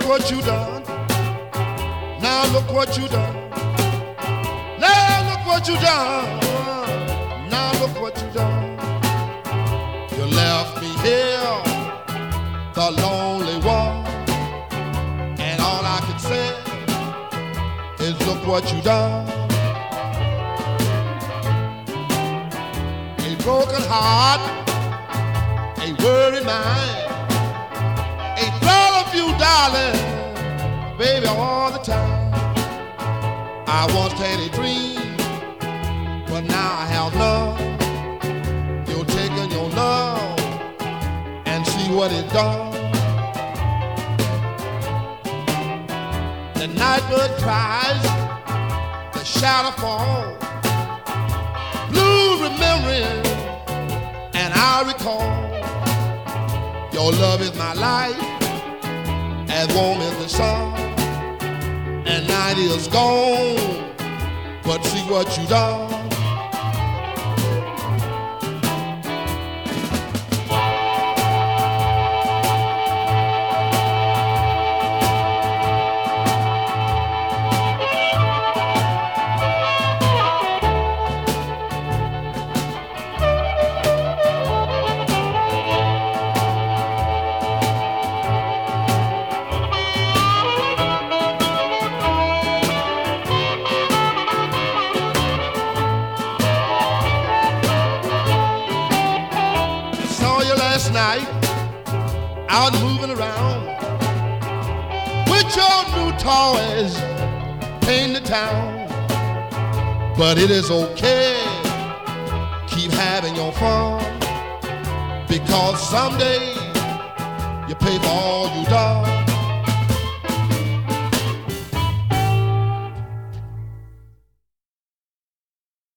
what you done. Now look what you done. Now look what you done. Now look what you done. You left me here, the lonely one, and all I can say is look what you done. A broken heart, a worried mind, a thought of you, darling, baby, all the time. I once had a dream, but now I have none. You're taking your love and see what it done. The nightbird cries, the shadow falls, blue remembering, and I recall. Your love is my life, as warm as the sun, and night is gone, but see what you done. Last night, out moving around with your new toys, paint the town. But it is okay, keep having your fun, because someday you pay for all you done.